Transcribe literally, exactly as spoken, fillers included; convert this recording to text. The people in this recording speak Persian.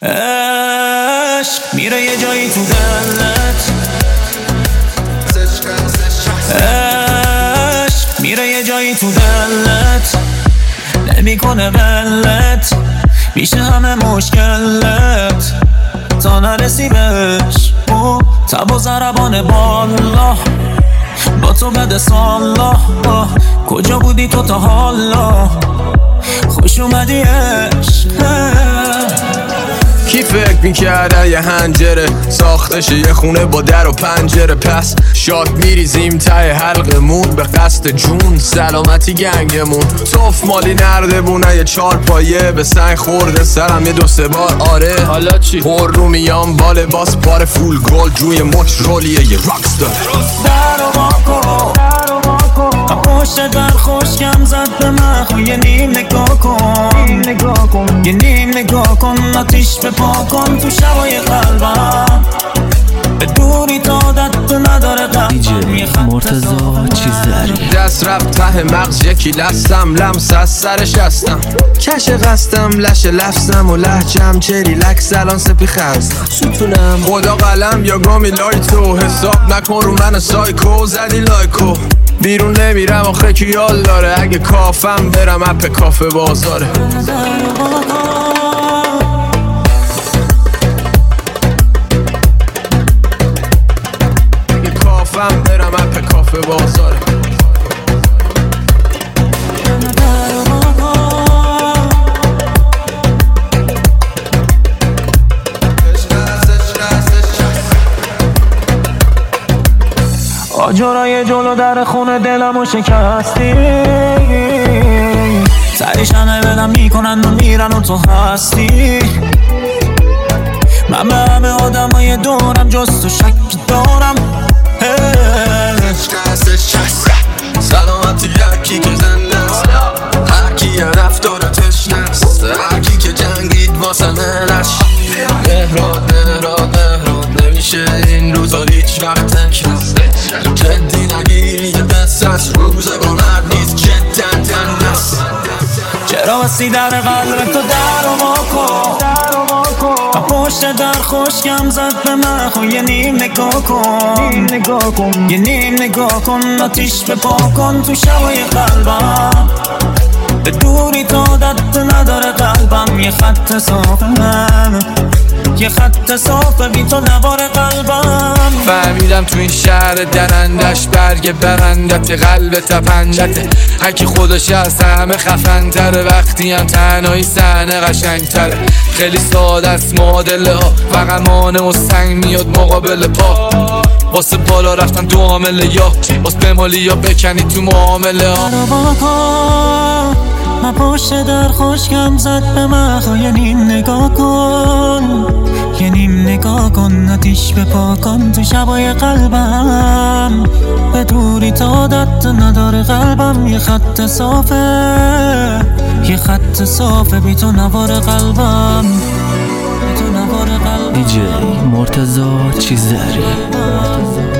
عشق میره یه جایی تو دلت، عشق میره یه جایی تو دلت، نمیکنه ولت، میشه همه مشکلت تا نرسی بهش. او تب و ضربان بالا با تو بده سالا، کجا بودی تو تا حالا؟ خوش اومدی عشق. کی فکر میکرده یه هنجره ساختش یه خونه با در و پنجره؟ پس شاد میریزیم ته حلقمون به قصد جون سلامتی گنگمون. توف مالی نرده بونه یه چار پایه به سنگ خورده سرم یه دو سه بار. آره حالا چی؟ پر رو میام با لباس پار فول گل جوی مچ رولیه یه راکستار. در و واکن پشت در خوشگم زد به من، خو یه نیم نگاه کن، یه نیم نگاه کن، آتیش به پا کن تو شبای قلبم، به دوری تا عادت نداره دیجی مرتضی چیزداری. دست رفت ته مغز یکی لستم، لمس از سرش هستم، کش قستم لش لفظم و لحجم چه ریلکس الان سپی خستم ستونم. خدا قلم یا گامی لایتو حساب نکن رو من سایکو زدی لایکو. بیرون نمیرم آخه کیال داره، اگه کافم برم اپ کافه بازاره. اگه کافم برم اپ کافه بازاره. آجرای جلو در خونه دلمو شکستی، سرش همه بدم میکنن و میرن و تو هستی. من به همه آدمای دورم جز تو شک دارم. سلامتی یکی که زنده است، هرکی یه رفتار تشنه است، هرکی که جنگید واسه ملش. مهراد مهراد مهراد نمیشه این روزا هیچ وقت تکرست، جدی نگیری یه دست از روز با مرد نیست جدا تنست. چرا بستی در قلب تو در و واکن، پشت در خوشگم زد به من، خو یه نیم نگاه کن، یه نیم نگاه کن، آتیش به پا کن تو شبای قلبم، به دوری تا عادت نداره قلبم، یه خط صافه من، یه خط صافه بی تو نوار قلبم. فهمیدم تو این شهر درندش برگ برندت قلب تپندته، هکی خودش از همه خفن تره، وقتی هم تنهایی صحنه قشنگ تره. خیلی ساده است معادله ها، فقط مانه و سنگ میاد مقابل پا، واسه بالا رفتن دو عامله، یا واسه بمالی یا بکنی تو معامله ها. من پشت در خوشگم زد به من، خو یه نیم نگاه کن، یه نیم نگاه کن، آتیش به پا کن تو شبای قلبم، به دوری تا عادت نداره قلبم، یه خط صافه، یه خط صافه بی تو نوار قلبم، بی تو نوار قلبم. دیجی مرتضی چیزداری.